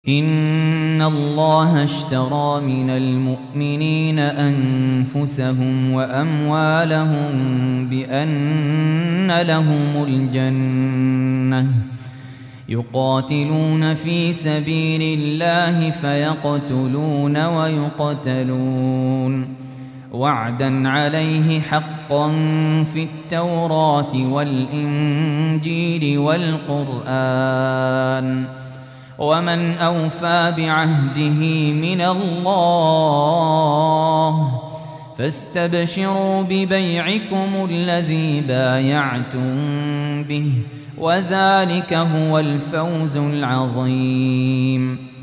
إِنَّ اللَّهَ اشْتَرَىٰ مِنَ الْمُؤْمِنِينَ أَنفُسَهُمْ وَأَمْوَالَهُم بِأَنَّ لَهُمُ الْجَنَّةَ يُقَاتِلُونَ فِي سَبِيلِ اللَّهِ فَيَقْتُلُونَ وَيُقْتَلُونَ وَعْدًا عَلَيْهِ حَقًّا فِي التَّوْرَاةِ وَالْإِنجِيلِ وَالْقُرْآنِ ۚ وَمَنْ أَوْفَىٰ بِعَهْدِهِ مِنَ اللَّهِ ۚ فَاسْتَبْشِرُوا بِبَيْعِكُمُ الَّذِي بَايَعْتُم بِهِ ۚ وَذَٰلِكَ هُوَ الْفَوْزُ الْعَظِيمُ.